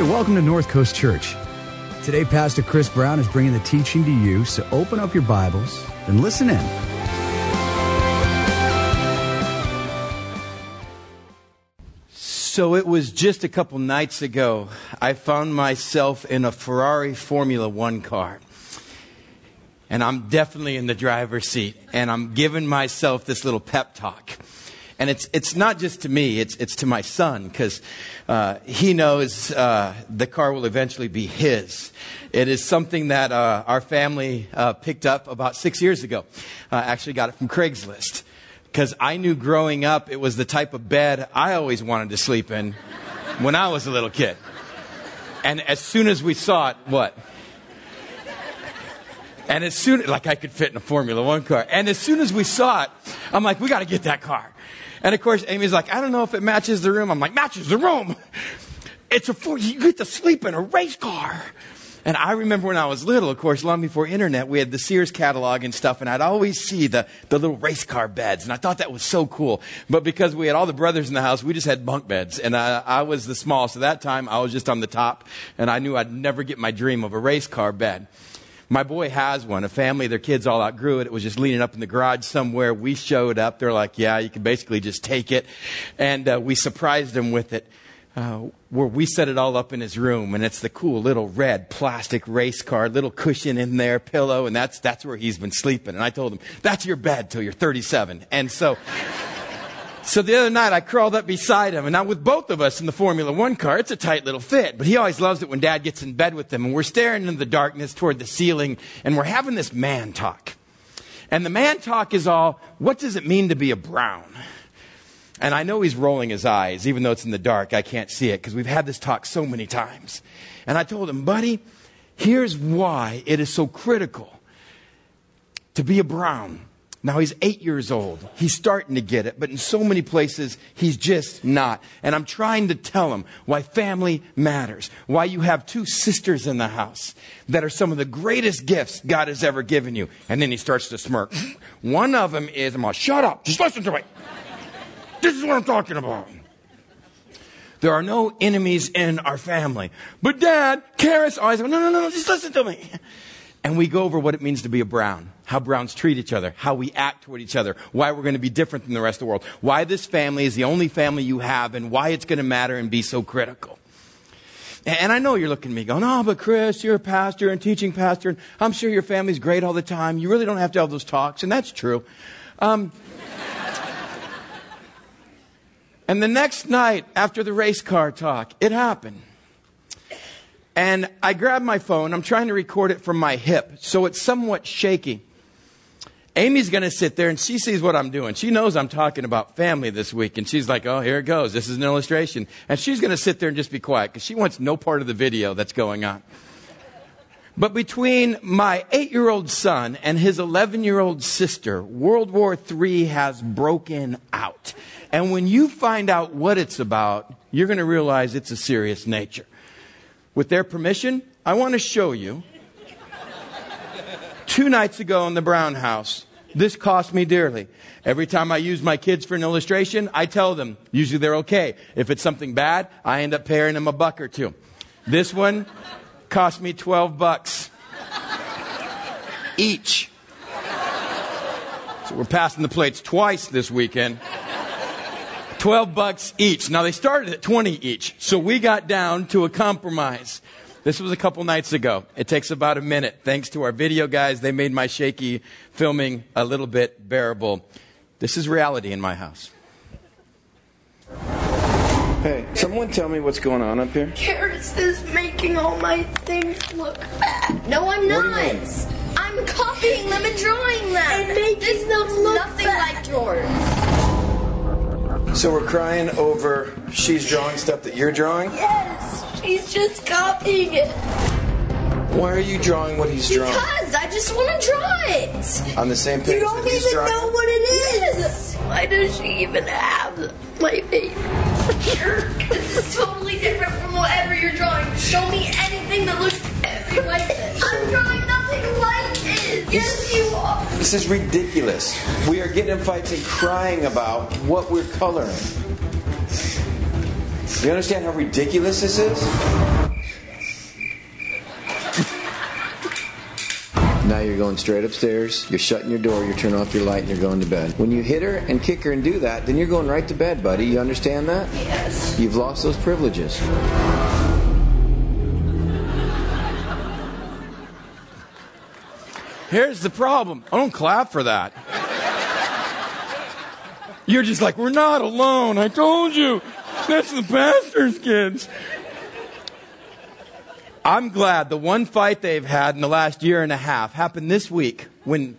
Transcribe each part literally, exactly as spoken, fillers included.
welcome to North Coast Church. Today, Pastor Chris Brown is bringing the teaching to you, so open up your Bibles and listen in. So it was just a couple nights ago, I found myself in a Ferrari Formula One car. And I'm definitely in the driver's seat. And I'm giving myself this little pep talk. And it's it's not just to me, it's it's to my son, because uh, he knows uh, the car will eventually be his. It is something that uh, our family uh, picked up about six years ago. Uh, actually got it from Craigslist. Because I knew growing up it was the type of bed I always wanted to sleep in when I was a little kid. And as soon as we saw it, what? And as soon, like I could fit in a Formula One car. And as soon as we saw it, I'm like, we got to get that car. And of course, Amy's like, I don't know if it matches the room. I'm like, matches the room. It's a, you get to sleep in a race car. And I remember when I was little, of course, long before internet, we had the Sears catalog and stuff. And I'd always see the, the little race car beds. And I thought that was so cool. But because we had all the brothers in the house, we just had bunk beds. And I, I was the smallest. So that time, I was just on the top. And I knew I'd never get my dream of a race car bed. My boy has one. A family, their kids all outgrew it. It was just leaning up in the garage somewhere. We showed up. They're like, yeah, you can basically just take it. And uh, we surprised him with it. Uh, where we set it all up in his room. And it's the cool little red plastic race car, little cushion in there, pillow. And that's that's where he's been sleeping. And I told him, that's your bed till you're thirty-seven. And so... So the other night, I crawled up beside him, and now with both of us in the Formula One car, it's a tight little fit. But he always loves it when Dad gets in bed with him, and we're staring into the darkness toward the ceiling, and we're having this man talk. And the man talk is all, what does it mean to be a Brown? And I know he's rolling his eyes, even though it's in the dark, I can't see it, because we've had this talk so many times. And I told him, buddy, here's why it is so critical to be a Brown. Now, he's eight years old. He's starting to get it, but in so many places, he's just not. And I'm trying to tell him why family matters, why you have two sisters in the house that are some of the greatest gifts God has ever given you. And then he starts to smirk. One of them is, I'm like, shut up, just listen to me. This is what I'm talking about. There are no enemies in our family. But Dad, Karis, always, no, no, no, just listen to me. And we go over what it means to be a Brown, how Browns treat each other, how we act toward each other, why we're going to be different than the rest of the world, why this family is the only family you have, and why it's going to matter and be so critical. And I know you're looking at me going, oh, but Chris, you're a pastor and teaching pastor, and I'm sure your family's great all the time. You really don't have to have those talks, and that's true. Um, and the next night after the race car talk, it happened. And I grabbed my phone. I'm trying to record it from my hip, so it's somewhat shaky. Amy's going to sit there, and she sees what I'm doing. She knows I'm talking about family this week, and she's like, oh, here it goes. This is an illustration. And she's going to sit there and just be quiet, because she wants no part of the video that's going on. But between my eight-year-old son and his eleven-year-old sister, World War Three has broken out. And when you find out what it's about, you're going to realize it's a serious nature. With their permission, I want to show you. Two nights ago in the Brown house, this cost me dearly. Every time I use my kids for an illustration, I tell them, usually they're okay. If it's something bad, I end up paying them a buck or two. This one cost me twelve bucks each. So we're passing the plates twice this weekend. twelve bucks each. Now, they started at twenty each, so we got down to a compromise. This was a couple nights ago. It takes about a minute. Thanks to our video guys, they made my shaky filming a little bit bearable. This is reality in my house. Hey, someone tell me what's going on up here. Karis is making all my things look bad. No, I'm not. What do you mean? I'm copying them and drawing them. And making this them looks look nothing bad. Like yours. So we're crying over she's drawing stuff that you're drawing? Yes, she's just copying it. Why are you drawing what he's drawing? Because I just want to draw it. On the same page You don't that he's even drawing? know what it is. Yes. Why does she even have my paper? This is totally different from whatever you're drawing. Show me anything that looks everything like this. I'm drawing nothing like this. Yes, you are. This is ridiculous. We are getting in fights and crying about what we're coloring. You understand how ridiculous this is? you're going straight upstairs, you're shutting your door, you're turning off your light, and you're going to bed. When you hit her and kick her and do that, then you're going right to bed, buddy. You understand that? Yes. You've lost those privileges. Here's the problem. I don't clap for that. You're just like, we're not alone. I told you. That's the pastor's kids. I'm glad the one fight they've had in the last year and a half happened this week when...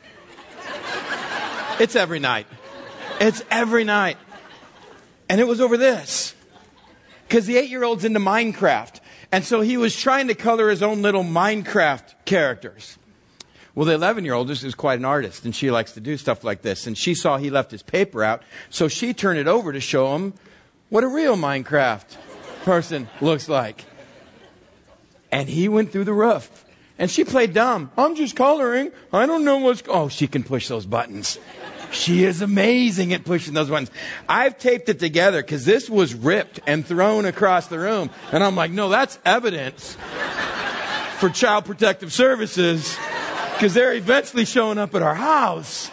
It's every night. It's every night. And it was over this. Because the eight-year-old's into Minecraft. And so he was trying to color his own little Minecraft characters. Well, the eleven-year-old is quite an artist, and she likes to do stuff like this. And she saw he left his paper out, so she turned it over to show him what a real Minecraft person looks like. And he went through the roof. And she played dumb. I'm just coloring. I don't know what's... Oh, she can push those buttons. She is amazing at pushing those buttons. I've taped it together because this was ripped and thrown across the room. And I'm like, no, that's evidence for Child Protective Services because they're eventually showing up at our house.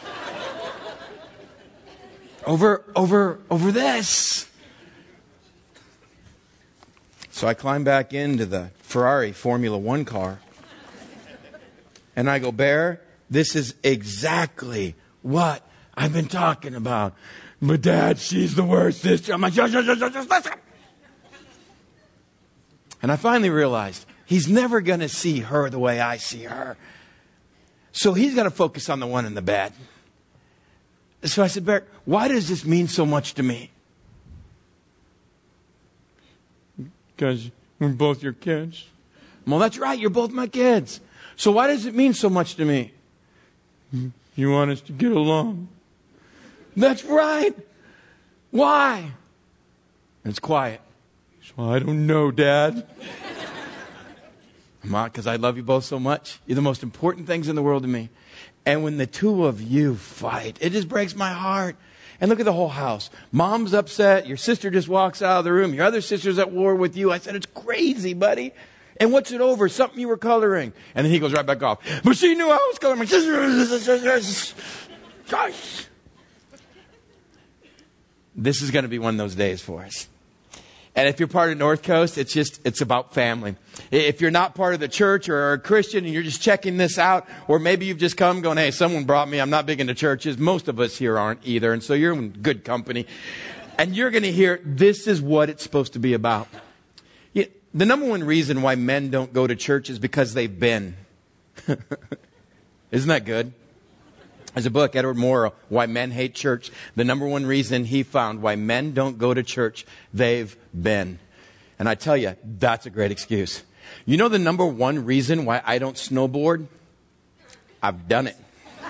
Over, over, over this. So I climb back into the Ferrari Formula One car. And I go, Bear, this is exactly what I've been talking about. But Dad, she's the worst sister. I'm like, just, just, just, just listen. And I finally realized he's never going to see her the way I see her. So he's going to focus on the one in the bed. So I said, Bear, why does this mean so much to me? Because we're both your kids. Well, that's right. You're both my kids. So why does it mean so much to me? You want us to get along. That's right. Why? And it's quiet. So I don't know, Dad. Mom, because I love you both so much. You're the most important things in the world to me. And when the two of you fight, it just breaks my heart. And look at the whole house. Mom's upset. Your sister just walks out of the room. Your other sister's at war with you. I said, it's crazy, buddy. And what's it over? Something you were coloring. And then he goes right back off. But she knew I was coloring. Gosh. This is going to be one of those days for us. And if you're part of North Coast, it's just, it's about family. If you're not part of the church or a Christian and you're just checking this out, or maybe you've just come going, hey, someone brought me. I'm not big into churches. Most of us here aren't either. And so you're in good company. And you're going to hear, this is what it's supposed to be about. The number one reason why men don't go to church is because they've been. Isn't that good? There's a book, Edward Morrow, Why Men Hate Church. The number one reason he found why men don't go to church, they've been. And I tell you, that's a great excuse. You know the number one reason why I don't snowboard? I've done it.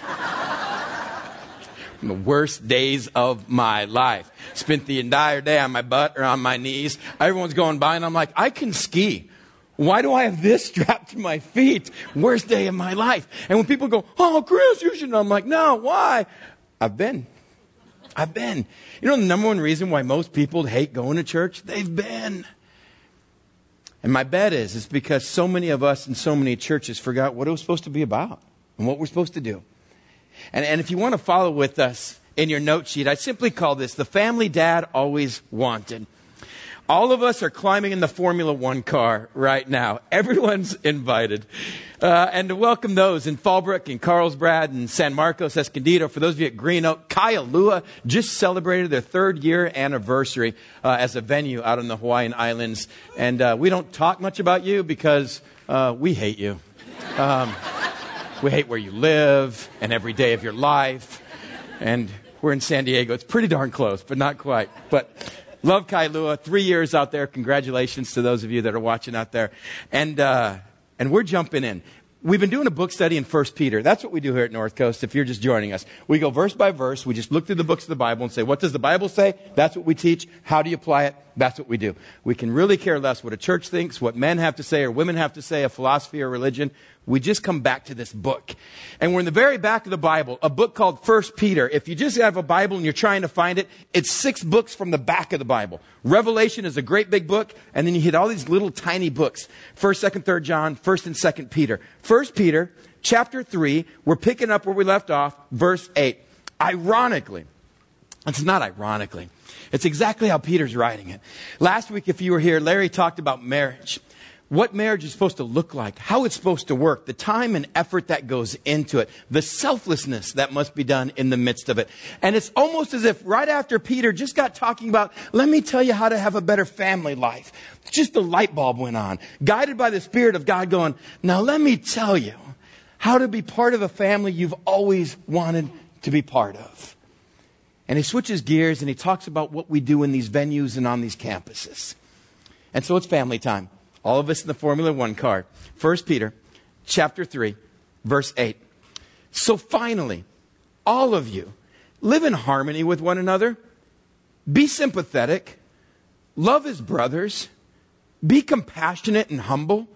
The worst days of my life. Spent the entire day on my butt or on my knees. Everyone's going by and I'm like, I can ski. Why do I have this strapped to my feet? Worst day of my life. And when people go, oh, Chris, you should know. I'm like, no, why? I've been. I've been. You know the number one reason why most people hate going to church? They've been. And my bet is, it's because so many of us in so many churches forgot what it was supposed to be about and what we're supposed to do. And, and if you want to follow with us in your note sheet, I simply call this the family Dad always wanted. All of us are climbing in the Formula One car right now. Everyone's invited. Uh, and to welcome those in Fallbrook and Carlsbad and San Marcos, Escondido. For those of you at Green Oak, Kailua just celebrated their third year anniversary uh, as a venue out on the Hawaiian Islands. And uh, we don't talk much about you because uh, we hate you. Um, we hate where you live and every day of your life. And we're in San Diego. It's pretty darn close, but not quite. But love Kailua. Three years out there. Congratulations to those of you that are watching out there. And uh, and we're jumping in. We've been doing a book study in First Peter. That's what we do here at North Coast if you're just joining us. We go verse by verse. We just look through the books of the Bible and say, what does the Bible say? That's what we teach. How do you apply it? That's what we do. We can really care less what a church thinks, what men have to say or women have to say, a philosophy or religion. We just come back to this book. And we're in the very back of the Bible, a book called First Peter. If you just have a Bible and you're trying to find it, it's six books from the back of the Bible. Revelation is a great big book, and then you hit all these little tiny books. First, Second, Third John, First and Second Peter. First Peter, chapter three, we're picking up where we left off, verse eight. Ironically, it's not ironically, it's exactly how Peter's writing it. Last week, if you were here, Larry talked about marriage. What marriage is supposed to look like, how it's supposed to work, the time and effort that goes into it, the selflessness that must be done in the midst of it. And it's almost as if right after Peter just got talking about, let me tell you how to have a better family life. Just the light bulb went on, guided by the Spirit of God going, now let me tell you how to be part of a family you've always wanted to be part of. And he switches gears and he talks about what we do in these venues and on these campuses. And so it's family time. All of us in the Formula One car. First Peter chapter three, verse eight. So finally, all of you, live in harmony with one another. Be sympathetic. Love as brothers. Be compassionate and humble.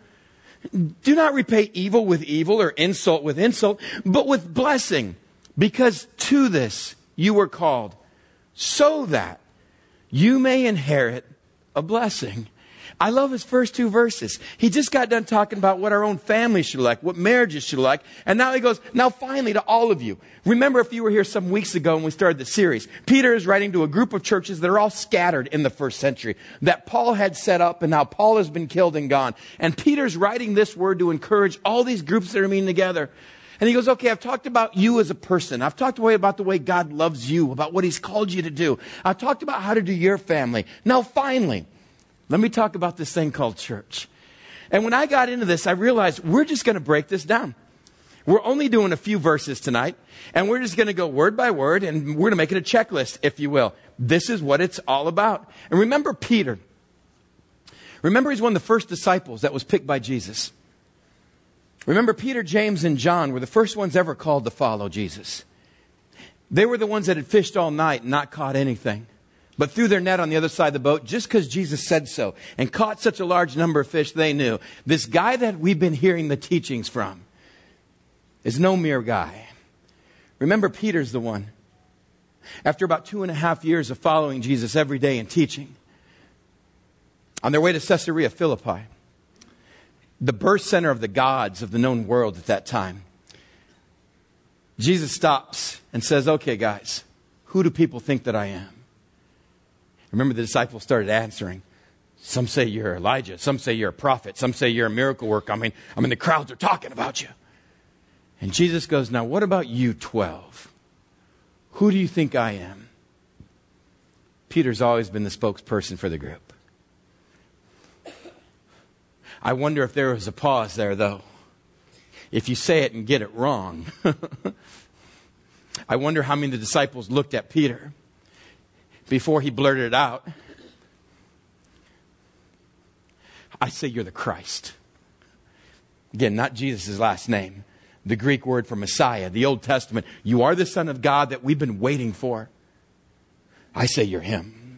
Do not repay evil with evil or insult with insult, but with blessing. Because to this you were called, so that you may inherit a blessing. I love his first two verses. He just got done talking about what our own family should like, what marriages should like. And now he goes, now finally to all of you. Remember if you were here some weeks ago when we started the series, Peter is writing to a group of churches that are all scattered in the first century that Paul had set up, and now Paul has been killed and gone. And Peter's writing this word to encourage all these groups that are meeting together. And he goes, okay, I've talked about you as a person. I've talked about the way God loves you, about what he's called you to do. I've talked about how to do your family. Now finally, let me talk about this thing called church. And when I got into this, I realized we're just going to break this down. We're only doing a few verses tonight, and we're just going to go word by word, and we're going to make it a checklist, if you will. This is what it's all about. And remember Peter. Remember he's one of the first disciples that was picked by Jesus. Remember Peter, James, and John were the first ones ever called to follow Jesus. They were the ones that had fished all night and not caught anything, but threw their net on the other side of the boat just because Jesus said so, and caught such a large number of fish. They knew this guy that we've been hearing the teachings from is no mere guy. Remember, Peter's the one. After about two and a half years of following Jesus every day and teaching, on their way to Caesarea Philippi, the birth center of the gods of the known world at that time, Jesus stops and says, okay, guys, who do people think that I am? Remember, the disciples started answering. Some say you're Elijah. Some say you're a prophet. Some say you're a miracle worker. I mean, I mean, the crowds are talking about you. And Jesus goes, now what about you twelve? Who do you think I am? Peter's always been the spokesperson for the group. I wonder if there was a pause there, though. If you say it and get it wrong. I wonder how many of the disciples looked at Peter before he blurted it out. I say you're the Christ. Again, not Jesus' last name. The Greek word for Messiah, the Old Testament. You are the Son of God that we've been waiting for. I say you're him.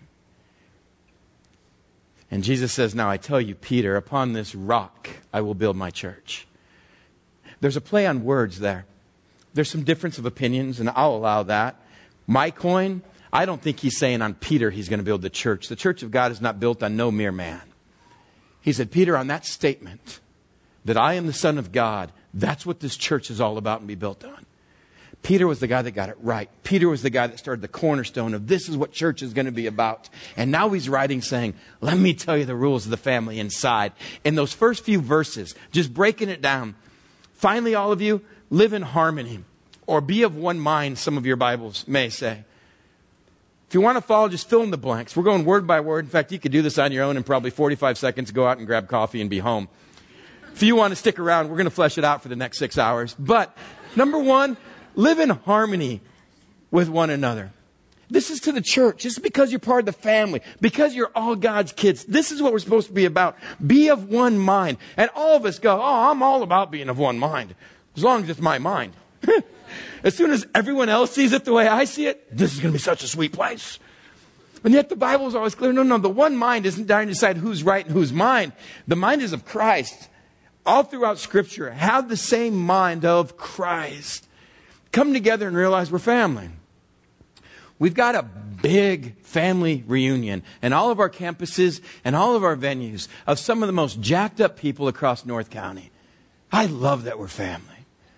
And Jesus says, now I tell you, Peter, upon this rock I will build my church. There's a play on words there. There's some difference of opinions, and I'll allow that. My coin, I don't think he's saying on Peter he's going to build the church. The church of God is not built on no mere man. He said, Peter, on that statement that I am the Son of God, that's what this church is all about and be built on. Peter was the guy that got it right. Peter was the guy that started the cornerstone of this is what church is going to be about. And now he's writing saying, let me tell you the rules of the family inside. In those first few verses, just breaking it down. Finally, all of you, live in harmony or be of one mind, some of your Bibles may say. If you want to follow, just fill in the blanks. We're going word by word. In fact, you could do this on your own in probably forty-five seconds, go out and grab coffee and be home. If you want to stick around, we're going to flesh it out for the next six hours. But number one, live in harmony with one another. This is to the church. This is because you're part of the family, because you're all God's kids. This is what we're supposed to be about. Be of one mind. And all of us go, oh, I'm all about being of one mind, as long as it's my mind. As soon as everyone else sees it the way I see it, this is going to be such a sweet place. And yet the Bible is always clear. No, no, the one mind isn't trying to decide who's right and who's mine. The mind is of Christ. All throughout Scripture, have the same mind of Christ. Come together and realize we're family. We've got a big family reunion in all of our campuses and all of our venues of some of the most jacked up people across North County. I love that we're family.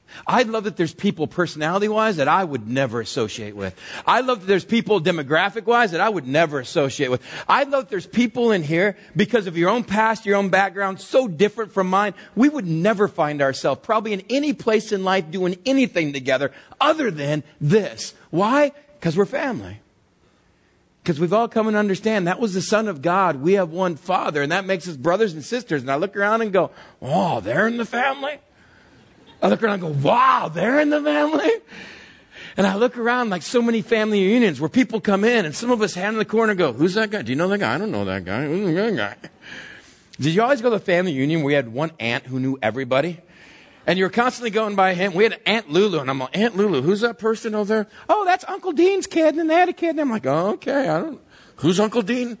I love that there's people personality-wise that I would never associate with. I love that there's people demographic-wise that I would never associate with. I love that there's people in here because of your own past, your own background, so different from mine. We would never find ourselves probably in any place in life doing anything together other than this. Why? Because we're family. Because we've all come and understand that was the Son of God. We have one Father, and that makes us brothers and sisters. And I look around and go, oh, they're in the family? I look around and go, wow, they're in the family? And I look around like so many family reunions where people come in and some of us hand in the corner and go, who's that guy? Do you know that guy? I don't know that guy. Who's that guy? Did you always go to the family reunion where we had one aunt who knew everybody? And you were constantly going by him. We had Aunt Lulu, and I'm like, Aunt Lulu, who's that person over there? Oh, that's Uncle Dean's kid, and they had a kid. And I'm like, oh, okay, I don't, who's Uncle Dean?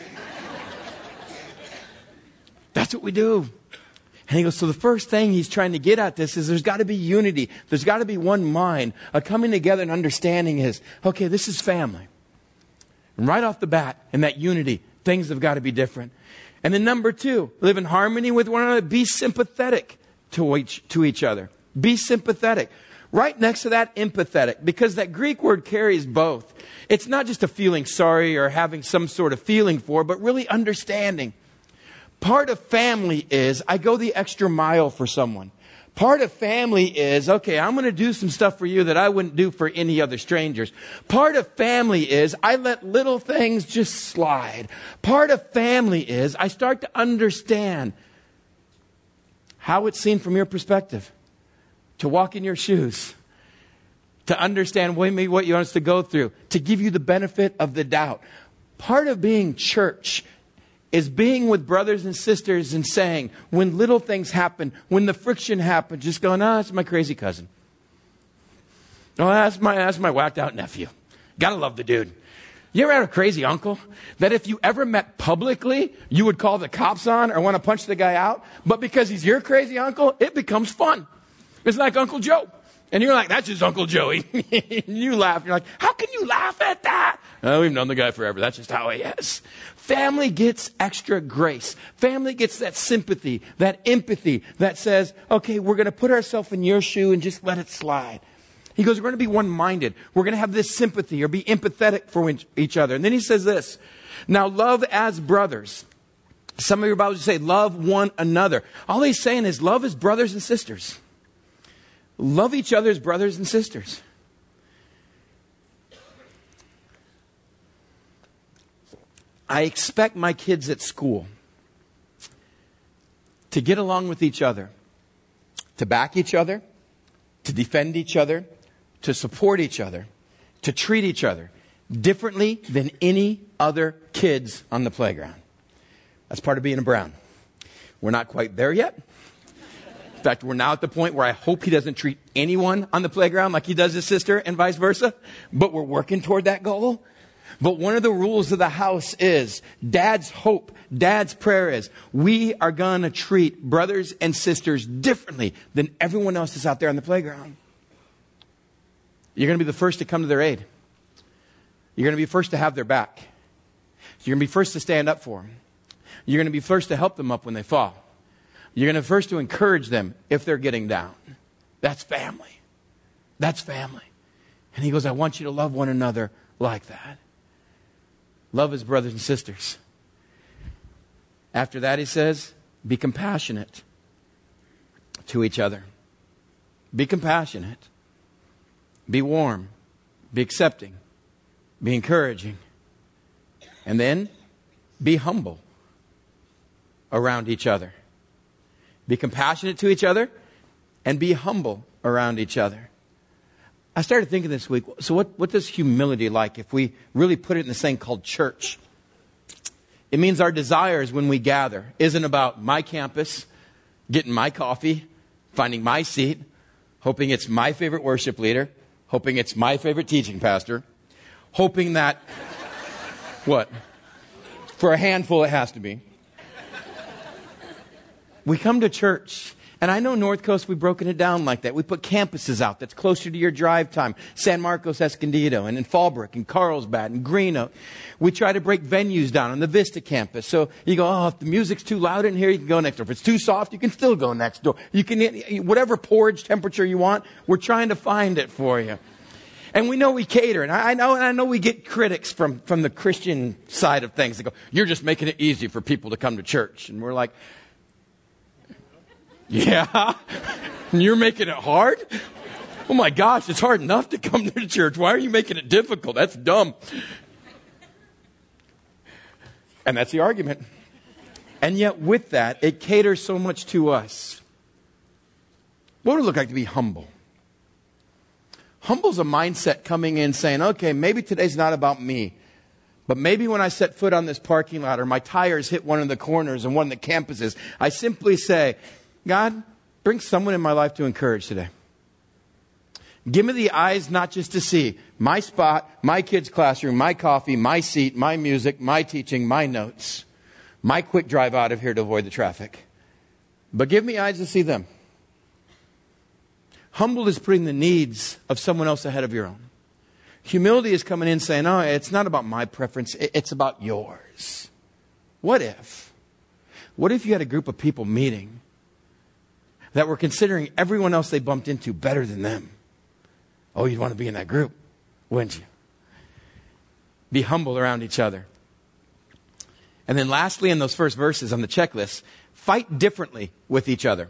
That's what we do. And he goes, so the first thing he's trying to get at this is there's got to be unity. There's got to be one mind. A coming together and understanding is, okay, this is family. And right off the bat, in that unity, things have got to be different. And then number two, live in harmony with one another. Be sympathetic to each, to each other. Be sympathetic. Right next to that, empathetic. Because that Greek word carries both. It's not just a feeling sorry or having some sort of feeling for, but really understanding. Part of family is I go the extra mile for someone. Part of family is, okay, I'm going to do some stuff for you that I wouldn't do for any other strangers. Part of family is I let little things just slide. Part of family is I start to understand how it's seen from your perspective, to walk in your shoes, to understand maybe what you want us to go through, to give you the benefit of the doubt. Part of being church is being with brothers and sisters and saying, when little things happen, when the friction happens, just going, oh, that's my crazy cousin. Oh, that's my, that's my whacked out nephew. Gotta love the dude. You ever had a crazy uncle that if you ever met publicly, you would call the cops on or want to punch the guy out? But because he's your crazy uncle, it becomes fun. It's like Uncle Joe. And you're like, that's just Uncle Joey. You laugh. You're like, how can you laugh at that? Oh, we've known the guy forever. That's just how he is. Family gets extra grace. Family gets that sympathy, that empathy that says, okay, we're going to put ourselves in your shoe and just let it slide. He goes, we're going to be one-minded. We're going to have this sympathy or be empathetic for each other. And then he says this, now love as brothers. Some of your Bibles say love one another. All he's saying is love as brothers and sisters. Love each other as brothers and sisters. I expect my kids at school to get along with each other, to back each other, to defend each other, to support each other, to treat each other differently than any other kids on the playground. That's part of being a Brown. We're not quite there yet. In fact, we're now at the point where I hope he doesn't treat anyone on the playground like he does his sister and vice versa. But we're working toward that goal. But one of the rules of the house is, Dad's hope, Dad's prayer is, we are going to treat brothers and sisters differently than everyone else that's out there on the playground. You're going to be the first to come to their aid. You're going to be first to have their back. You're going to be first to stand up for them. You're going to be first to help them up when they fall. You're going to first to encourage them if they're getting down. That's family. That's family. And he goes, I want you to love one another like that. Love as brothers and sisters. After that, he says, be compassionate to each other. Be compassionate. Be warm. Be accepting. Be encouraging. And then be humble around each other. Be compassionate to each other and be humble around each other. I started thinking this week, so what, what does humility like if we really put it in this thing called church? It means our desires when we gather isn't about my campus, getting my coffee, finding my seat, hoping it's my favorite worship leader, hoping it's my favorite teaching pastor, hoping that, what? For a handful it has to be. We come to church And I know North Coast, we've broken it down like that. We put campuses out that's closer to your drive time. San Marcos, Escondido, and in Fallbrook, and Carlsbad, and Green Oak. We try to break venues down on the Vista campus. So you go, oh, if the music's too loud in here, you can go next door. If it's too soft, you can still go next door. You can, whatever porridge temperature you want, we're trying to find it for you. And we know we cater. And I know, and I know we get critics from, from the Christian side of things. They go, you're just making it easy for people to come to church. And we're like, yeah, and you're making it hard? Oh my gosh, it's hard enough to come to church. Why are you making it difficult? That's dumb. And that's the argument. And yet with that, it caters so much to us. What would it look like to be humble? Humble's a mindset coming in saying, okay, maybe today's not about me. But maybe when I set foot on this parking lot or my tires hit one of the corners and one of the campuses, I simply say, God, bring someone in my life to encourage today. Give me the eyes not just to see my spot, my kid's classroom, my coffee, my seat, my music, my teaching, my notes, my quick drive out of here to avoid the traffic. But give me eyes to see them. Humble is putting the needs of someone else ahead of your own. Humility is coming in saying, oh, it's not about my preference, it's about yours. What if? What if you had a group of people meeting that were considering everyone else they bumped into better than them? Oh, you'd want to be in that group, wouldn't you? Be humble around each other. And then lastly, in those first verses on the checklist, fight differently with each other.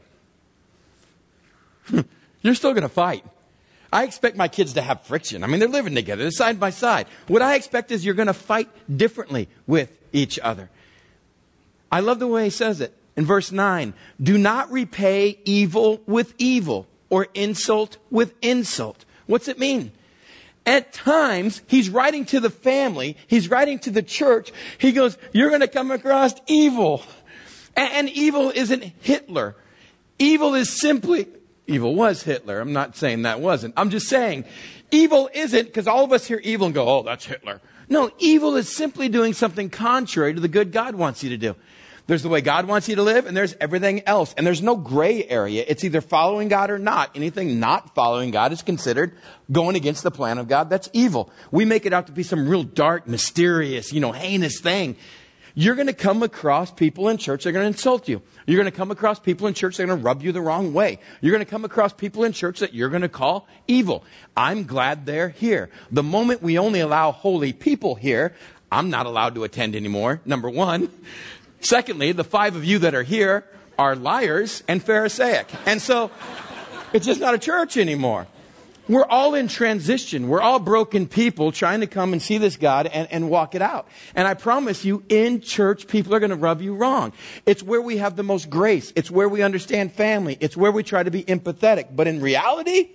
You're still going to fight. I expect my kids to have friction. I mean, they're living together. They're side by side. What I expect is you're going to fight differently with each other. I love the way he says it. In verse nine, do not repay evil with evil or insult with insult. What's it mean? At times, he's writing to the family. He's writing to the church. He goes, you're going to come across evil. And evil isn't Hitler. Evil is simply, evil was Hitler. I'm not saying that wasn't. I'm just saying evil isn't, because all of us hear evil and go, oh, that's Hitler. No, evil is simply doing something contrary to the good God wants you to do. There's the way God wants you to live, and there's everything else. And there's no gray area. It's either following God or not. Anything not following God is considered going against the plan of God. That's evil. We make it out to be some real dark, mysterious, you know, heinous thing. You're going to come across people in church that are going to insult you. You're going to come across people in church that are going to rub you the wrong way. You're going to come across people in church that you're going to call evil. I'm glad they're here. The moment we only allow holy people here, I'm not allowed to attend anymore, number one. Secondly, the five of you that are here are liars and Pharisaic. And so it's just not a church anymore. We're all in transition. We're all broken people trying to come and see this God and, and walk it out. And I promise you, in church, people are going to rub you wrong. It's where we have the most grace. It's where we understand family. It's where we try to be empathetic. But in reality,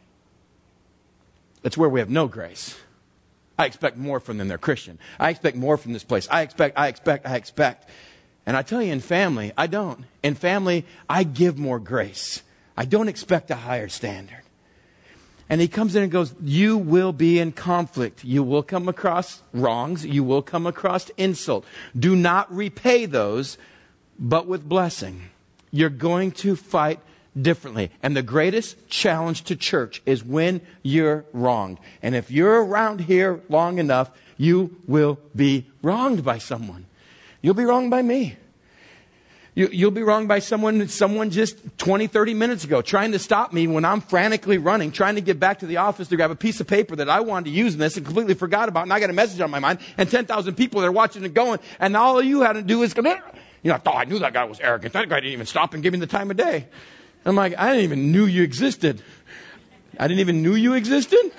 it's where we have no grace. I expect more from them. They're Christian. I expect more from this place. I expect, I expect, I expect. And I tell you, in family, I don't. In family, I give more grace. I don't expect a higher standard. And he comes in and goes, you will be in conflict. You will come across wrongs. You will come across insult. Do not repay those, but with blessing. You're going to fight differently. And the greatest challenge to church is when you're wronged. And if you're around here long enough, you will be wronged by someone. You'll be wronged by me. You, you'll be wronged by someone, someone just twenty, thirty minutes ago trying to stop me when I'm frantically running, trying to get back to the office to grab a piece of paper that I wanted to use in this and completely forgot about. And I got a message on my mind and ten thousand people that are watching it going. And all you had to do is go, you know, I thought I knew that guy was arrogant. That guy didn't even stop and give me the time of day. I'm like, I didn't even knew you existed. I didn't even knew you existed?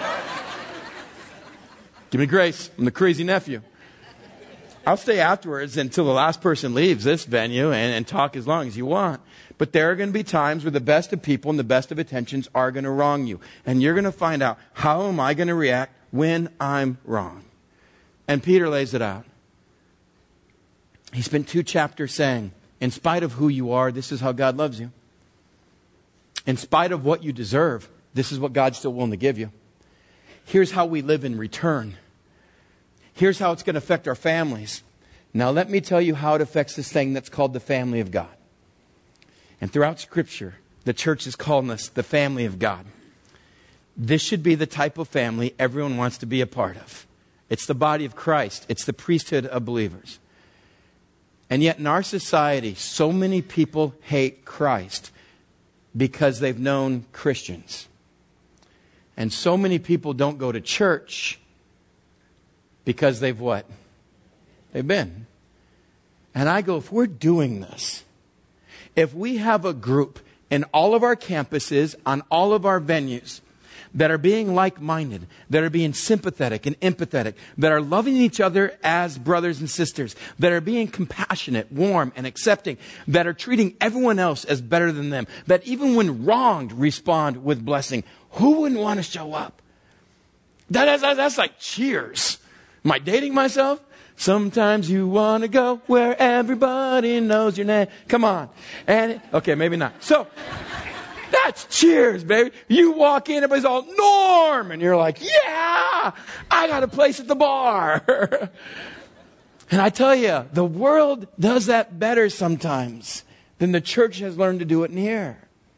Give me grace. I'm the crazy nephew. I'll stay afterwards until the last person leaves this venue and, and talk as long as you want. But there are going to be times where the best of people and the best of intentions are going to wrong you. And you're going to find out, how am I going to react when I'm wrong? And Peter lays it out. He spent two chapters saying, in spite of who you are, this is how God loves you. In spite of what you deserve, this is what God's still willing to give you. Here's how we live in return. Here's how it's going to affect our families. Now let me tell you how it affects this thing that's called the family of God. And throughout Scripture, the church is calling us the family of God. This should be the type of family everyone wants to be a part of. It's the body of Christ. It's the priesthood of believers. And yet in our society, so many people hate Christ because they've known Christians. And so many people don't go to church because they've what? They've been. And I go, if we're doing this, if we have a group in all of our campuses, on all of our venues, that are being like-minded, that are being sympathetic and empathetic, that are loving each other as brothers and sisters, that are being compassionate, warm, and accepting, that are treating everyone else as better than them, that even when wronged, respond with blessing. Who wouldn't want to show up? That, that, that's like Cheers. Am I dating myself? Sometimes you want to go where everybody knows your name. Come on. And okay, maybe not. So... that's Cheers, baby. You walk in, everybody's all, Norm! And you're like, yeah, I got a place at the bar. And I tell you, the world does that better sometimes than the church has learned to do it in here.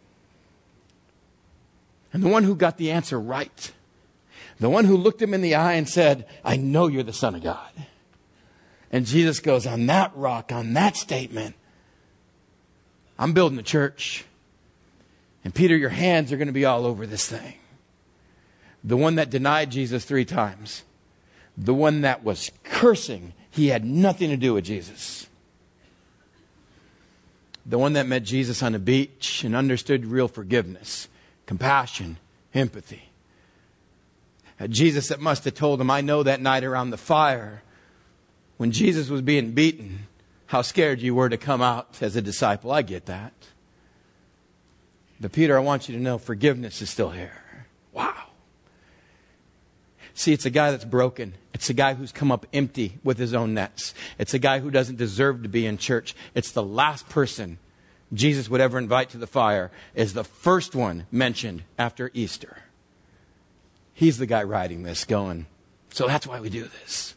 And the one who got the answer right, the one who looked him in the eye and said, I know you're the Son of God. And Jesus goes, on that rock, on that statement, I'm building the church. And Peter, your hands are going to be all over this thing. The one that denied Jesus three times. The one that was cursing. He had nothing to do with Jesus. The one that met Jesus on the beach and understood real forgiveness, compassion, empathy. Uh, Jesus that must have told him, I know that night around the fire, when Jesus was being beaten, how scared you were to come out as a disciple. I get that. But Peter, I want you to know forgiveness is still here. Wow. See, it's a guy that's broken. It's a guy who's come up empty with his own nets. It's a guy who doesn't deserve to be in church. It's the last person Jesus would ever invite to the fire, is the first one mentioned after Easter. He's the guy writing this going, so that's why we do this.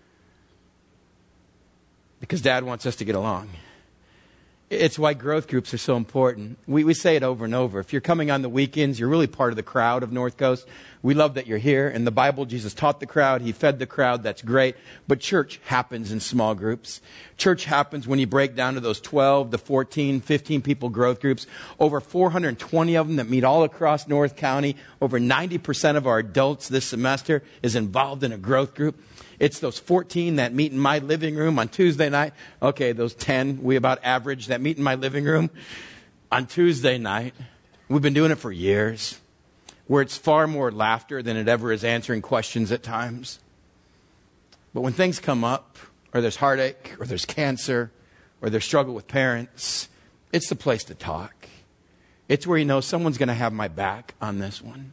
Because Dad wants us to get along. It's why growth groups are so important. We, we say it over and over. If you're coming on the weekends, you're really part of the crowd of North Coast. We love that you're here. In the Bible, Jesus taught the crowd. He fed the crowd. That's great. But church happens in small groups. Church happens when you break down to those twelve to fourteen, fifteen people growth groups. Over four hundred twenty of them that meet all across North County. Over ninety percent of our adults this semester is involved in a growth group. It's those fourteen that meet in my living room on Tuesday night. Okay, those ten, we about average, that meet in my living room on Tuesday night. We've been doing it for years, where it's far more laughter than it ever is answering questions at times. But when things come up, or there's heartache, or there's cancer, or there's struggle with parents, it's the place to talk. It's where you know someone's going to have my back on this one.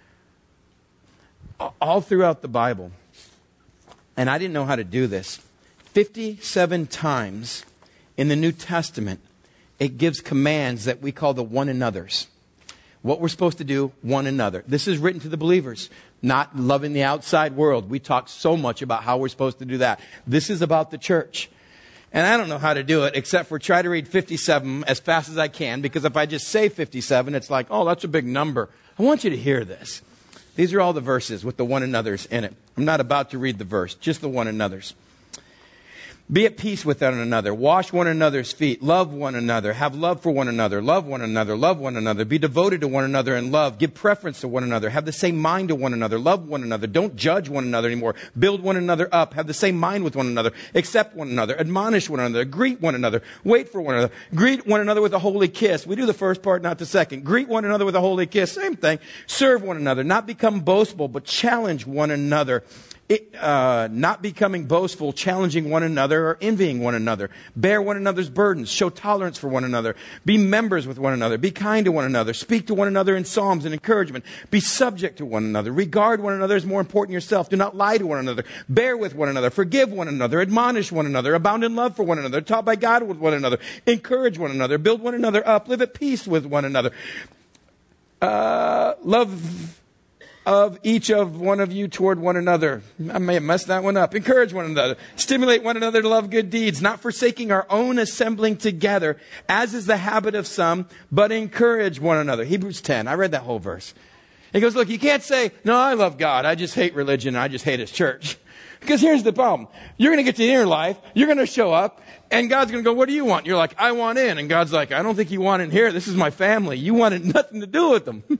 All throughout the Bible, and I didn't know how to do this, fifty-seven times in the New Testament, it gives commands that we call the one another's. What we're supposed to do, one another. This is written to the believers, not loving the outside world. We talk so much about how we're supposed to do that. This is about the church. And I don't know how to do it except for try to read fifty-seven as fast as I can, because if I just say fifty-seven, it's like, oh, that's a big number. I want you to hear this. These are all the verses with the one another's in it. I'm not about to read the verse, just the one another's. Be at peace with one another. Wash one another's feet. Love one another. Have love for one another. Love one another. Love one another. Be devoted to one another in love. Give preference to one another. Have the same mind to one another. Love one another. Don't judge one another anymore. Build one another up. Have the same mind with one another. Accept one another. Admonish one another. Greet one another. Wait for one another. Greet one another with a holy kiss. We do the first part, not the second. Greet one another with a holy kiss. Same thing. Serve one another. Not become boastful, but challenge one another. It, uh, not becoming boastful, challenging one another, or envying one another. Bear one another's burdens. Show tolerance for one another. Be members with one another. Be kind to one another. Speak to one another in psalms and encouragement. Be subject to one another. Regard one another as more important than yourself. Do not lie to one another. Bear with one another. Forgive one another. Admonish one another. Abound in love for one another. Taught by God with one another. Encourage one another. Build one another up. Live at peace with one another. Uh, love... of each of one of you toward one another. I may have messed that one up. Encourage one another. Stimulate one another to love good deeds, not forsaking our own assembling together, as is the habit of some, but encourage one another. Hebrews ten. I read that whole verse. He goes, look, you can't say, no, I love God. I just hate religion. I just hate his church. Because here's the problem. You're going to get to the inner life. You're going to show up. And God's going to go, what do you want? You're like, I want in. And God's like, I don't think you want in here. This is my family. You wanted nothing to do with them.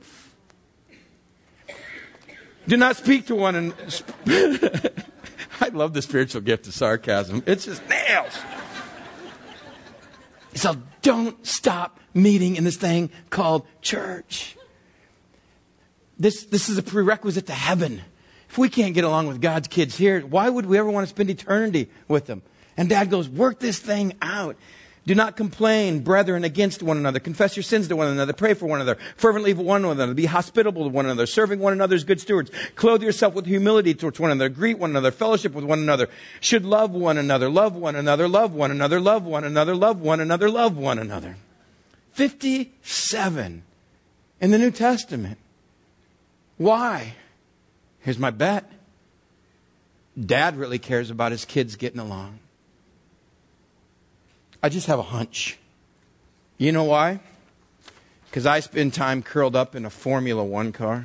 Do not speak to one another. I love the spiritual gift of sarcasm. It's just nails. So don't stop meeting in this thing called church. This, this is a prerequisite to heaven. If we can't get along with God's kids here, why would we ever want to spend eternity with them? And Dad goes, work this thing out. Do not complain, brethren, against one another. Confess your sins to one another. Pray for one another. Fervently for one another. Be hospitable to one another. Serving one another as good stewards. Clothe yourself with humility towards one another. Greet one another. Fellowship with one another. Should love one another. Love one another. Love one another. Love one another. Love one another. Love one another. fifty-seven in the New Testament. Why? Here's my bet. Dad really cares about his kids getting along. I just have a hunch. You know why? Because I spend time curled up in a Formula One car.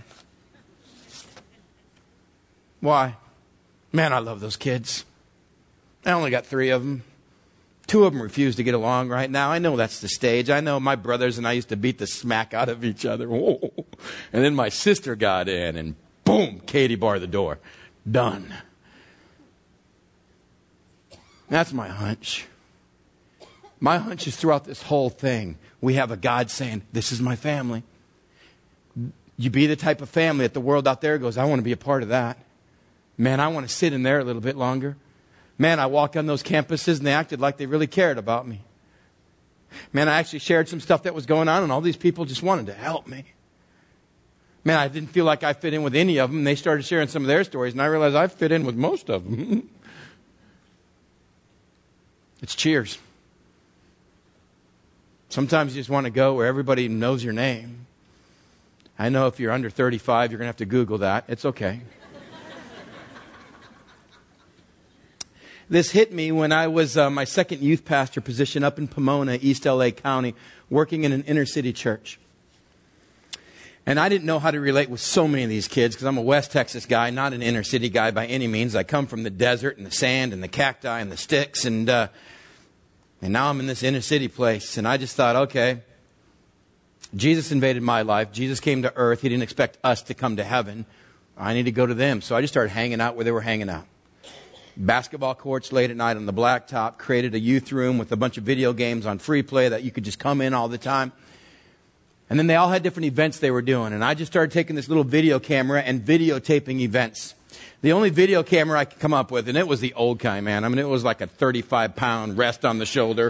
Why? Man, I love those kids. I only got three of them. Two of them refuse to get along right now. I know that's the stage. I know my brothers and I used to beat the smack out of each other. Whoa. And then my sister got in and boom, Katie barred the door. Done. That's my hunch. My hunch is throughout this whole thing, we have a God saying, this is my family. You be the type of family that the world out there goes, I want to be a part of that. Man, I want to sit in there a little bit longer. Man, I walked on those campuses and they acted like they really cared about me. Man, I actually shared some stuff that was going on and all these people just wanted to help me. Man, I didn't feel like I fit in with any of them. And they started sharing some of their stories and I realized I fit in with most of them. It's cheers. Sometimes you just want to go where everybody knows your name. I know if you're under thirty-five, you're going to have to Google that. It's okay. This hit me when I was uh, my second youth pastor position up in Pomona, East L A County, working in an inner city church. And I didn't know how to relate with so many of these kids because I'm a West Texas guy, not an inner city guy by any means. I come from the desert and the sand and the cacti and the sticks and... Uh, And now I'm in this inner city place. And I just thought, okay, Jesus invaded my life. Jesus came to earth. He didn't expect us to come to heaven. I need to go to them. So I just started hanging out where they were hanging out. Basketball courts late at night on the blacktop. Created a youth room with a bunch of video games on free play that you could just come in all the time. And then they all had different events they were doing. And I just started taking this little video camera and videotaping events. The only video camera I could come up with, and it was the old kind, man. I mean, it was like a thirty-five pound rest on the shoulder.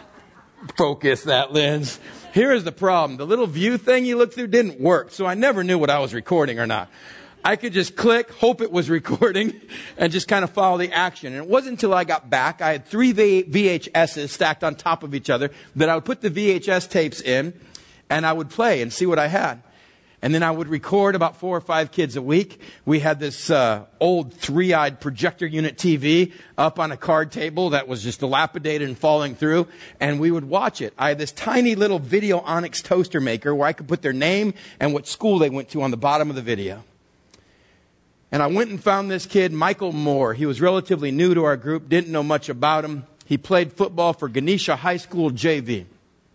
Focus that lens. Here is the problem. The little view thing you look through didn't work, so I never knew what I was recording or not. I could just click, hope it was recording, and just kind of follow the action. And it wasn't until I got back, I had three V H S's stacked on top of each other, that I would put the V H S tapes in, and I would play and see what I had. And then I would record about four or five kids a week. We had this uh, old three-eyed projector unit T V up on a card table that was just dilapidated and falling through. And we would watch it. I had this tiny little video Onyx toaster maker where I could put their name and what school they went to on the bottom of the video. And I went and found this kid, Michael Moore. He was relatively new to our group, didn't know much about him. He played football for Ganesha High School J V.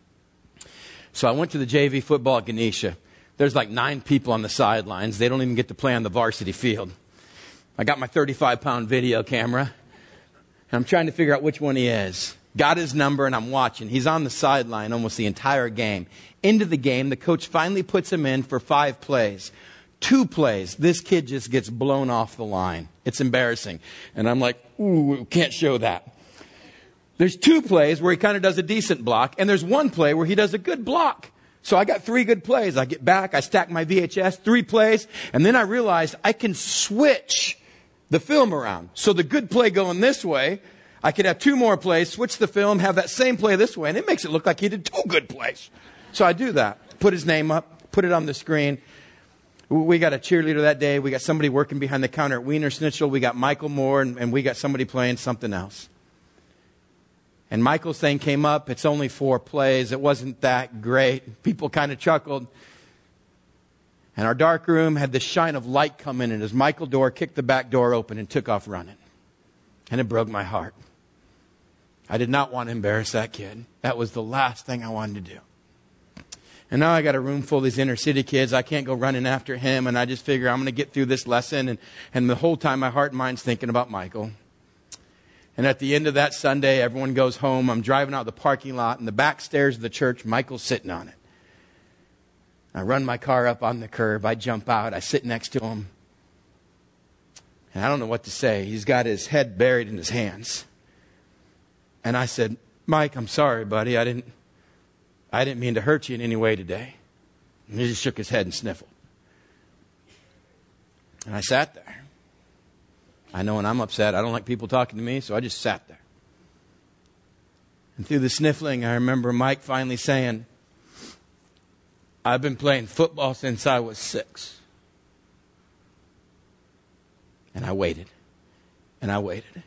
So I went to the J V football at Ganesha. There's like nine people on the sidelines. They don't even get to play on the varsity field. I got my thirty-five pound video camera. And I'm trying to figure out which one he is. Got his number and I'm watching. He's on the sideline almost the entire game. Into the game, the coach finally puts him in for five plays. Two plays, this kid just gets blown off the line. It's embarrassing. And I'm like, ooh, can't show that. There's two plays where he kind of does a decent block. And there's one play where he does a good block. So I got three good plays. I get back, I stack my V H S, three plays, and then I realized I can switch the film around. So the good play going this way, I could have two more plays, switch the film, have that same play this way, and it makes it look like he did two good plays. So I do that. Put his name up, put it on the screen. We got a cheerleader that day. We got somebody working behind the counter at Wiener Schnitzel. We got Michael Moore, and, and we got somebody playing something else. And Michael's thing came up. It's only four plays. It wasn't that great. People kind of chuckled. And our dark room had the shine of light come in, and as Michael Dorr kicked the back door open and took off running. And it broke my heart. I did not want to embarrass that kid. That was the last thing I wanted to do. And now I got a room full of these inner city kids. I can't go running after him. And I just figure I'm going to get through this lesson. And, and the whole time my heart and mind's thinking about Michael. And at the end of that Sunday, everyone goes home. I'm driving out the parking lot. And the back stairs of the church, Michael's sitting on it. I run my car up on the curb. I jump out. I sit next to him. And I don't know what to say. He's got his head buried in his hands. And I said, Mike, I'm sorry, buddy. I didn't... I didn't mean to hurt you in any way today. And he just shook his head and sniffled. And I sat there. I know when I'm upset, I don't like people talking to me, so I just sat there. And through the sniffling, I remember Mike finally saying, I've been playing football since I was six. And I waited. And I waited.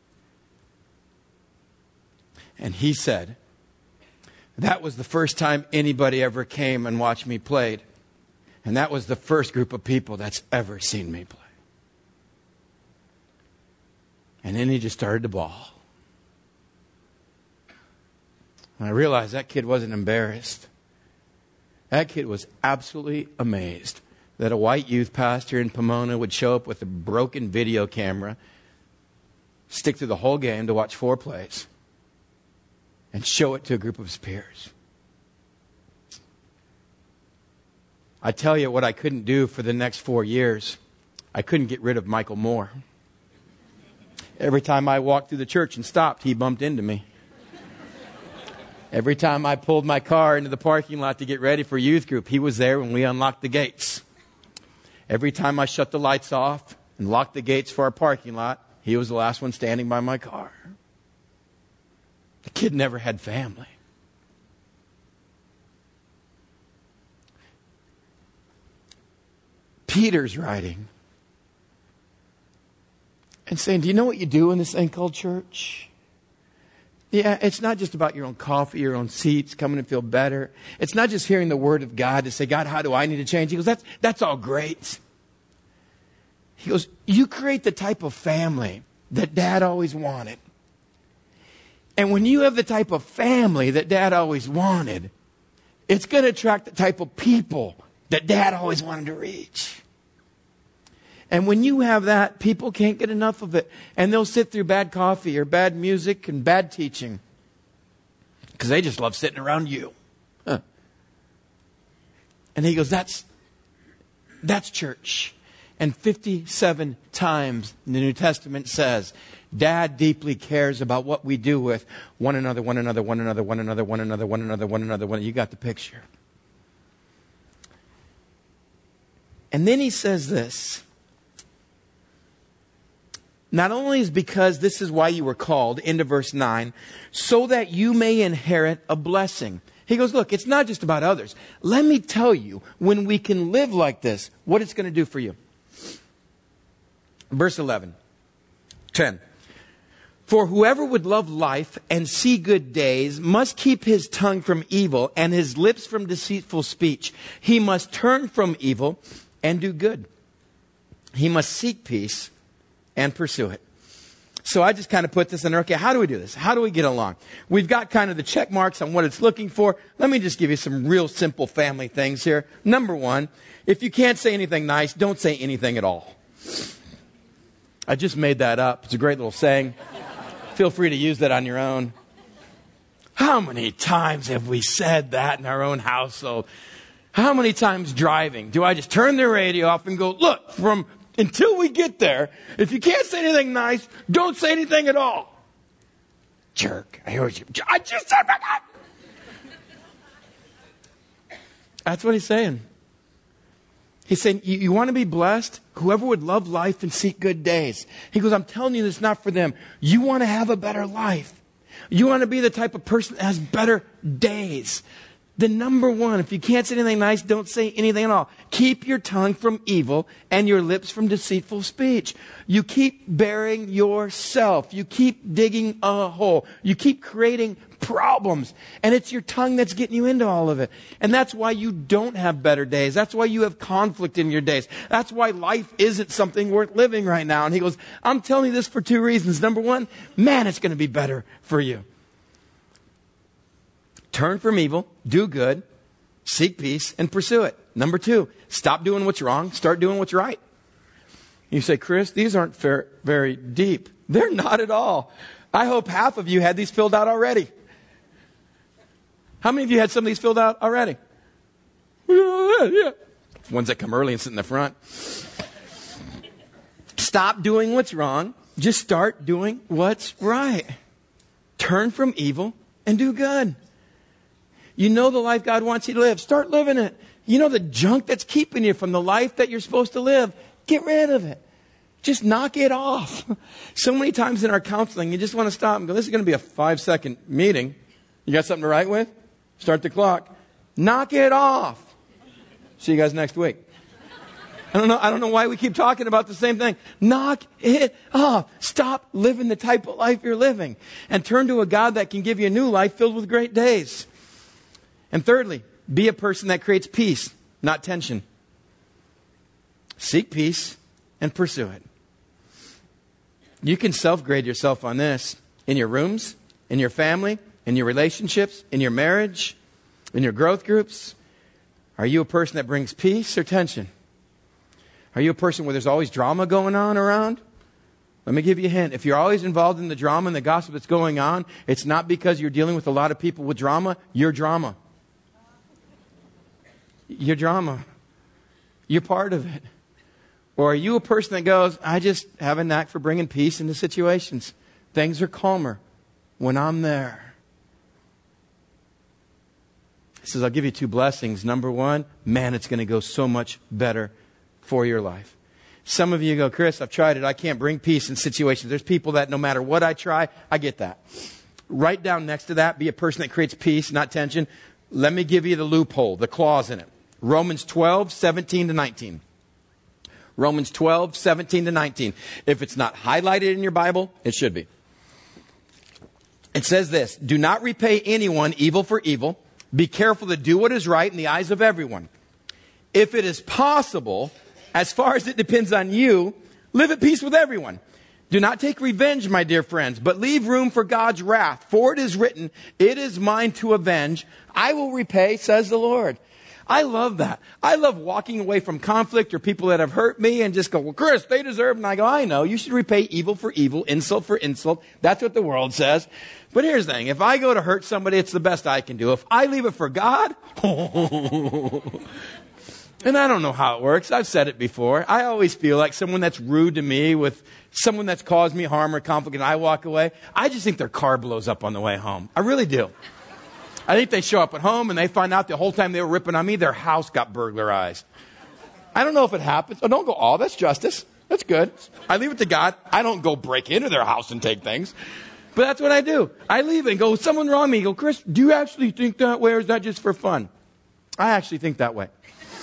And he said, that was the first time anybody ever came and watched me play. And that was the first group of people that's ever seen me play. And then he just started to bawl. And I realized that kid wasn't embarrassed. That kid was absolutely amazed that a white youth pastor in Pomona would show up with a broken video camera, stick through the whole game to watch four plays, and show it to a group of his peers. I tell you what I couldn't do for the next four years. I couldn't get rid of Michael Moore. Every time I walked through the church and stopped, he bumped into me. Every time I pulled my car into the parking lot to get ready for youth group, he was there when we unlocked the gates. Every time I shut the lights off and locked the gates for our parking lot, he was the last one standing by my car. The kid never had family. Peter's writing and saying, do you know what you do in this thing called church? Yeah, it's not just about your own coffee, your own seats, coming to feel better. It's not just hearing the word of God to say, God, how do I need to change? He goes, that's, that's all great. He goes, you create the type of family that Dad always wanted. And when you have the type of family that Dad always wanted, it's going to attract the type of people that Dad always wanted to reach. And when you have that, people can't get enough of it. And they'll sit through bad coffee or bad music and bad teaching because they just love sitting around you. Huh. And he goes, that's, that's church. And fifty-seven times the New Testament says, Dad deeply cares about what we do with one another, one another, one another, one another, one another, one another, one another, one another. You got the picture. And then he says this. Not only is because this is why you were called, into verse nine, so that you may inherit a blessing. He goes, look, it's not just about others. Let me tell you, when we can live like this, what it's going to do for you. Verse eleven, ten. For whoever would love life and see good days must keep his tongue from evil and his lips from deceitful speech. He must turn from evil and do good. He must seek peace and pursue it. So I just kind of put this in there. Okay, how do we do this? How do we get along? We've got kind of the check marks on what it's looking for. Let me just give you some real simple family things here. Number one, if you can't say anything nice, don't say anything at all. I just made that up. It's a great little saying. Feel free to use that on your own. How many times have we said that in our own household? How many times driving do I just turn the radio off and go, look, from until we get there, if you can't say anything nice, don't say anything at all. Jerk. I heard you. I just said that. That's what he's saying. He's saying, you, you want to be blessed? Whoever would love life and seek good days. He goes, I'm telling you this not for them. You want to have a better life. You want to be the type of person that has better days. The number one, if you can't say anything nice, don't say anything at all. Keep your tongue from evil and your lips from deceitful speech. You keep burying yourself. You keep digging a hole. You keep creating problems. And it's your tongue that's getting you into all of it. And that's why you don't have better days. That's why you have conflict in your days. That's why life isn't something worth living right now. And he goes, I'm telling you this for two reasons. Number one, man, it's going to be better for you. Turn from evil, do good, seek peace, and pursue it. Number two, stop doing what's wrong, start doing what's right. You say, Chris, these aren't fair, very deep. They're not at all. I hope half of you had these filled out already. How many of you had some of these filled out already? Yeah. Ones that come early and sit in the front. Stop doing what's wrong. Just start doing what's right. Turn from evil and do good. You know the life God wants you to live. Start living it. You know the junk that's keeping you from the life that you're supposed to live. Get rid of it. Just knock it off. So many times in our counseling, you just want to stop and go, this is going to be a five-second meeting. You got something to write with? Start the clock. Knock it off. See you guys next week. I don't know, I don't know why we keep talking about the same thing. Knock it off. Stop living the type of life you're living. And turn to a God that can give you a new life filled with great days. And thirdly, be a person that creates peace, not tension. Seek peace and pursue it. You can self-grade yourself on this in your rooms, in your family, in your relationships, in your marriage, in your growth groups. Are you a person that brings peace or tension? Are you a person where there's always drama going on around? Let me give you a hint. If you're always involved in the drama and the gossip that's going on, it's not because you're dealing with a lot of people with drama. You're drama. You're drama. You're part of it. Or are you a person that goes, I just have a knack for bringing peace into situations. Things are calmer when I'm there. He says, I'll give you two blessings. Number one, man, it's going to go so much better for your life. Some of you go, Chris, I've tried it. I can't bring peace in situations. There's people that no matter what I try, I get that. Write down next to that, be a person that creates peace, not tension. Let me give you the loophole, the clause in it. Romans twelve, seventeen to nineteen. Romans twelve, seventeen to nineteen. If it's not highlighted in your Bible, it should be. It says this, do not repay anyone evil for evil. Be careful to do what is right in the eyes of everyone. If it is possible, as far as it depends on you, live at peace with everyone. Do not take revenge, my dear friends, but leave room for God's wrath. For it is written, it is mine to avenge. I will repay, says the Lord. I love that. I love walking away from conflict or people that have hurt me and just go, well, Chris, they deserve. And I go, I know. You should repay evil for evil, insult for insult. That's what the world says. But here's the thing. If I go to hurt somebody, it's the best I can do. If I leave it for God, and I don't know how it works. I've said it before. I always feel like someone that's rude to me with someone that's caused me harm or conflict and I walk away, I just think their car blows up on the way home. I really do. I think they show up at home and they find out the whole time they were ripping on me, their house got burglarized. I don't know if it happens. Oh, don't go, oh, that's justice. That's good. I leave it to God. I don't go break into their house and take things. But that's what I do. I leave it and go, someone wronged me. You go, Chris, do you actually think that way or is that just for fun? I actually think that way.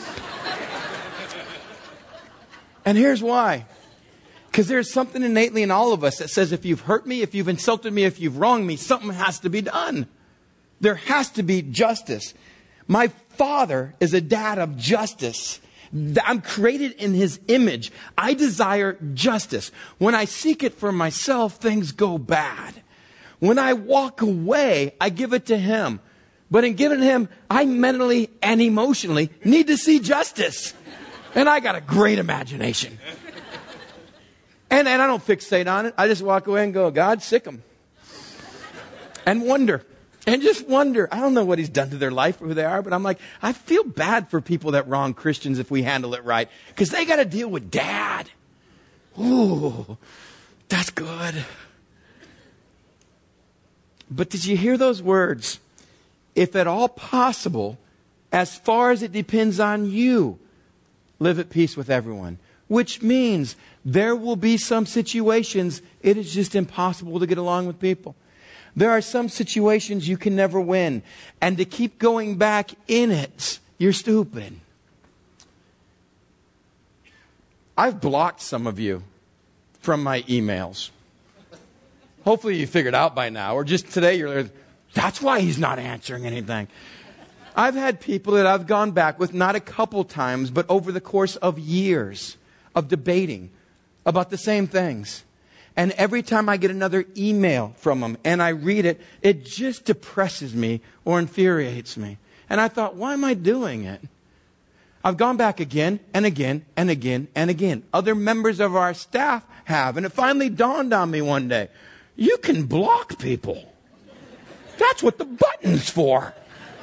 And here's why. Because there's something innately in all of us that says if you've hurt me, if you've insulted me, if you've wronged me, something has to be done. There has to be justice. My Father is a dad of justice. I'm created in His image. I desire justice. When I seek it for myself, things go bad. When I walk away, I give it to Him. But in giving Him, I mentally and emotionally need to see justice. And I got a great imagination. And, and I don't fixate on it. I just walk away and go, God, sick 'em. And wonder. And just wonder. I don't know what He's done to their life or who they are, but I'm like, I feel bad for people that wrong Christians if we handle it right. Because they got to deal with Dad. Ooh, that's good. But did you hear those words? If at all possible, as far as it depends on you, live at peace with everyone. Which means there will be some situations it is just impossible to get along with people. There are some situations you can never win. And to keep going back in it, you're stupid. I've blocked some of you from my emails. Hopefully you figured out by now. Or just today you're like, that's why he's not answering anything. I've had people that I've gone back with not a couple times, but over the course of years of debating about the same things. And every time I get another email from them and I read it, it just depresses me or infuriates me. And I thought, why am I doing it? I've gone back again and again and again and again. Other members of our staff have. And it finally dawned on me one day, you can block people. That's what the button's for.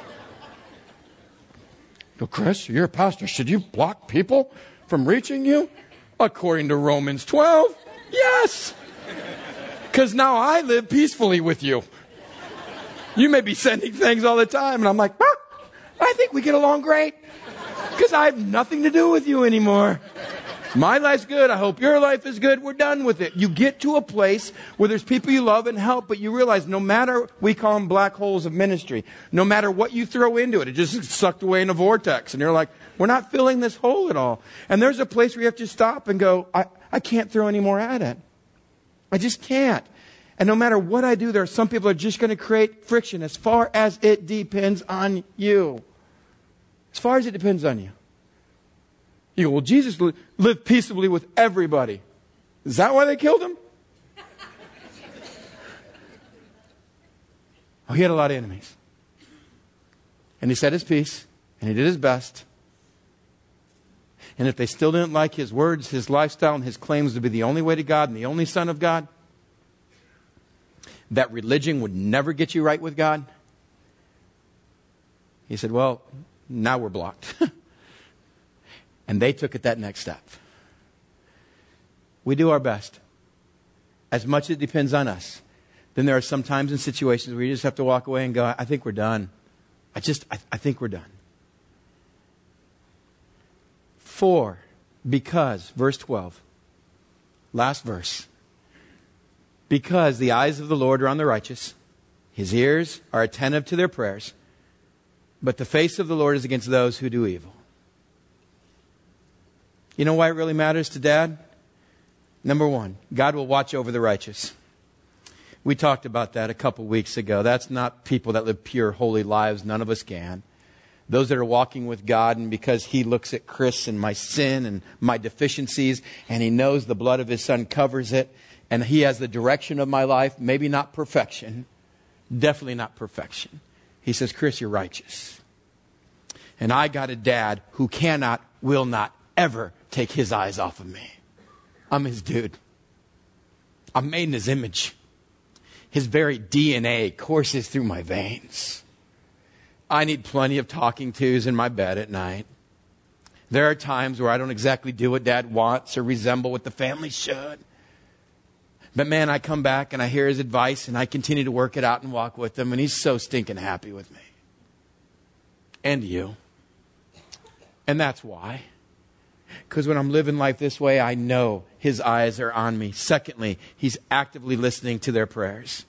Well, Chris, you're a pastor. Should you block people from reaching you? According to Romans twelve, yes. Because now I live peacefully with you. You may be sending things all the time. And I'm like, ah, I think we get along great. Because I have nothing to do with you anymore. My life's good. I hope your life is good. We're done with it. You get to a place where there's people you love and help, but you realize no matter, we call them black holes of ministry, no matter what you throw into it, it just gets sucked away in a vortex. And you're like, we're not filling this hole at all. And there's a place where you have to stop and go, I, I can't throw any more at it. I just can't. And no matter what I do, there are some people who are just going to create friction as far as it depends on you. As far as it depends on you. You go, well, Jesus lived peaceably with everybody. Is that why they killed him? Oh, he had a lot of enemies. And he said his piece, and he did his best. And if they still didn't like his words, his lifestyle, and his claims to be the only way to God and the only Son of God, that religion would never get you right with God, he said, well, now we're blocked. And they took it that next step. We do our best. As much as it depends on us. Then there are some times and situations where you just have to walk away and go, I think we're done. I just, I, I think we're done. For, because, verse twelve. Last verse. Because the eyes of the Lord are on the righteous. His ears are attentive to their prayers. But the face of the Lord is against those who do evil. You know why it really matters to Dad? Number one, God will watch over the righteous. We talked about that a couple weeks ago. That's not people that live pure, holy lives. None of us can. Those that are walking with God, and because He looks at Chris and my sin and my deficiencies, and He knows the blood of His Son covers it, and He has the direction of my life, maybe not perfection, definitely not perfection. He says, Chris, you're righteous. And I got a dad who cannot, will not, ever take his eyes off of me. I'm his dude. I'm made in His image. His very D N A courses through my veins. I need plenty of talking tos in my bed at night. There are times where I don't exactly do what Dad wants or resemble what the family should. But man, I come back and I hear his advice and I continue to work it out and walk with him. And he's so stinking happy with me. And you. And that's why. Because when I'm living life this way, I know His eyes are on me. Secondly, He's actively listening to their prayers.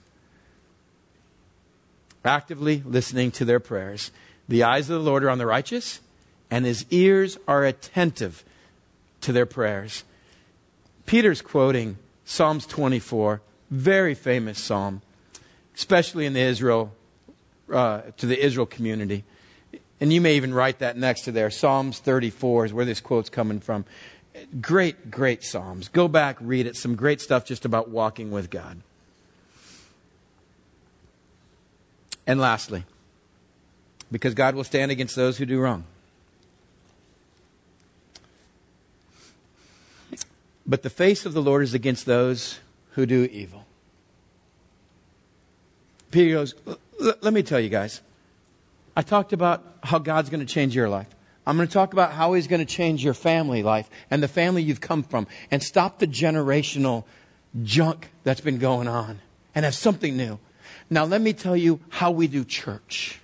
Actively listening to their prayers. The eyes of the Lord are on the righteous, and His ears are attentive to their prayers. Peter's quoting Psalms twenty-four, very famous psalm, especially in the Israel, uh, to the Israel community. And you may even write that next to there. Psalms thirty-four is where this quote's coming from. Great, great Psalms. Go back, read it. Some great stuff just about walking with God. And lastly, because God will stand against those who do wrong. But the face of the Lord is against those who do evil. Peter goes, let me tell you guys. I talked about how God's going to change your life. I'm going to talk about how He's going to change your family life and the family you've come from, and stop the generational junk that's been going on and have something new. Now let me tell you how we do church.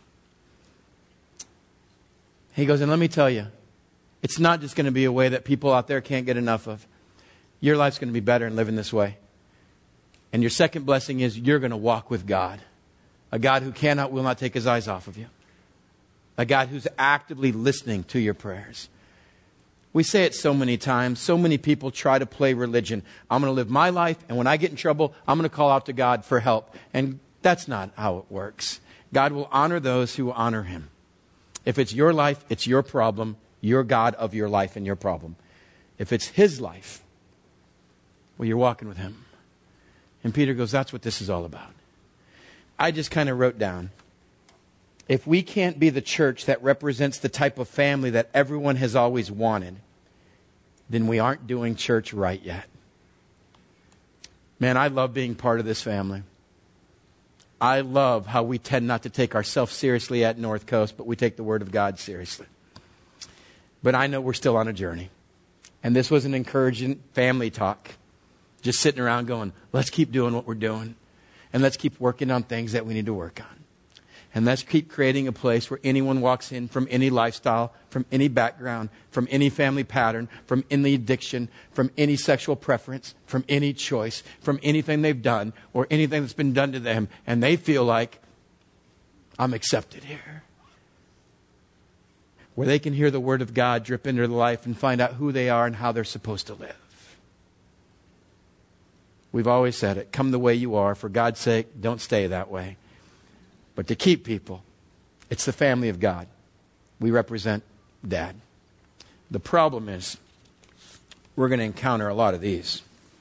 He goes, and let me tell you, it's not just going to be a way that people out there can't get enough of. Your life's going to be better in living this way. And your second blessing is you're going to walk with God. A God who cannot, will not take his eyes off of you. A God who's actively listening to your prayers. We say it so many times. So many people try to play religion. I'm going to live my life, and when I get in trouble, I'm going to call out to God for help. And that's not how it works. God will honor those who honor him. If it's your life, it's your problem. You're God of your life and your problem. If it's his life, well, you're walking with him. And Peter goes, that's what this is all about. I just kind of wrote down, if we can't be the church that represents the type of family that everyone has always wanted, then we aren't doing church right yet. Man, I love being part of this family. I love how we tend not to take ourselves seriously at North Coast, but we take the Word of God seriously. But I know we're still on a journey. And this was an encouraging family talk. Just sitting around going, let's keep doing what we're doing. And let's keep working on things that we need to work on. And let's keep creating a place where anyone walks in from any lifestyle, from any background, from any family pattern, from any addiction, from any sexual preference, from any choice, from anything they've done or anything that's been done to them. And they feel like, I'm accepted here. Where they can hear the Word of God drip into their life and find out who they are and how they're supposed to live. We've always said it, come the way you are. For God's sake, don't stay that way. But to keep people, it's the family of God. We represent Dad. The problem is, we're going to encounter a lot of these.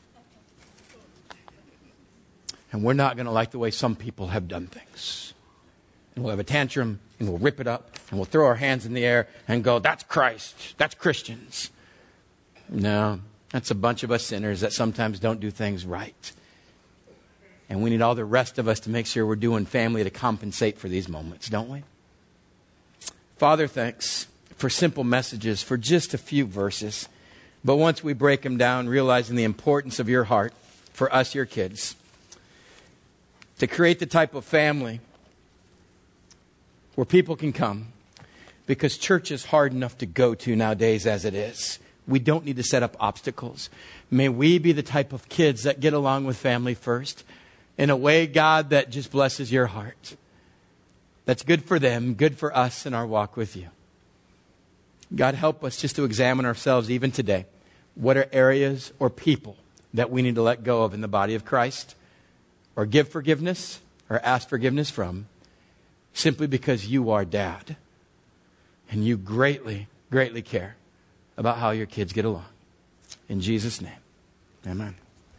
And we're not going to like the way some people have done things. And we'll have a tantrum, and we'll rip it up, and we'll throw our hands in the air and go, that's Christ, that's Christians. No, that's a bunch of us sinners that sometimes don't do things right. And we need all the rest of us to make sure we're doing family to compensate for these moments, don't we? Father, thanks for simple messages, for just a few verses. But once we break them down, realizing the importance of your heart for us, your kids, to create the type of family where people can come, because church is hard enough to go to nowadays as it is. We don't need to set up obstacles. May we be the type of kids that get along with family first, in a way, God, that just blesses your heart. That's good for them, good for us in our walk with you. God, help us just to examine ourselves even today. What are areas or people that we need to let go of in the body of Christ, or give forgiveness, or ask forgiveness from, simply because you are Dad. And you greatly, greatly care about how your kids get along. In Jesus' name, amen.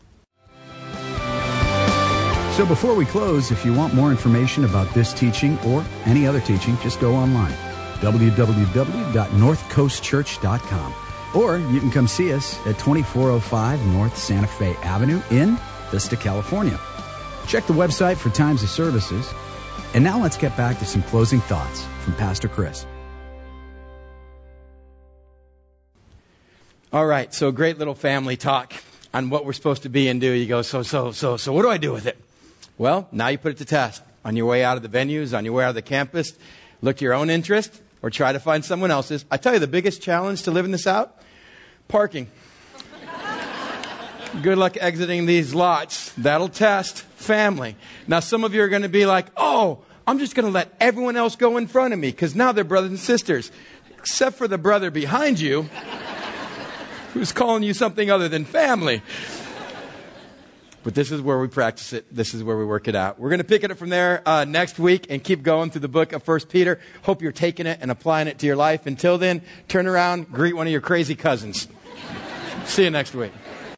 So before we close, if you want more information about this teaching or any other teaching, just go online, w w w dot north coast church dot com. Or you can come see us at twenty-four oh five North Santa Fe Avenue in Vista, California. Check the website for times of services. And now let's get back to some closing thoughts from Pastor Chris. All right, so a great little family talk on what we're supposed to be and do. You go, so, so, so, so what do I do with it? Well, now you put it to test. On your way out of the venues, on your way out of the campus, look to your own interest or try to find someone else's. I tell you, the biggest challenge to living this out, parking. Good luck exiting these lots. That'll test family. Now, some of you are going to be like, oh, I'm just going to let everyone else go in front of me because now they're brothers and sisters. Except for the brother behind you who's calling you something other than family. But this is where we practice it. This is where we work it out. We're going to pick it up from there uh, next week and keep going through the book of First Peter. Hope you're taking it and applying it to your life. Until then, turn around, greet one of your crazy cousins. See you next week.